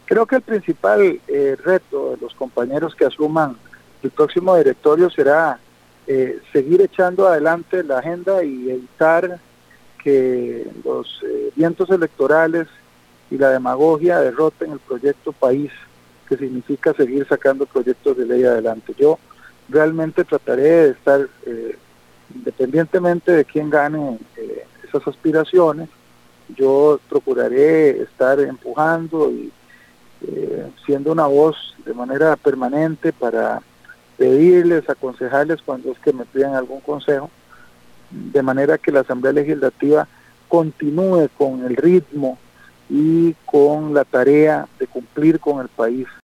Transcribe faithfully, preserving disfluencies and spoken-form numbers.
Creo que el principal eh, reto de los compañeros que asuman el próximo directorio será eh, seguir echando adelante la agenda y evitar que los eh, vientos electorales y la demagogia derroten el proyecto país, que significa seguir sacando proyectos de ley adelante. Yo realmente trataré de estar, eh, independientemente de quién gane eh, esas aspiraciones, yo procuraré estar empujando y eh, siendo una voz de manera permanente para pedirles, aconsejarles cuando es que me pidan algún consejo, de manera que la Asamblea Legislativa continúe con el ritmo y con la tarea de cumplir con el país.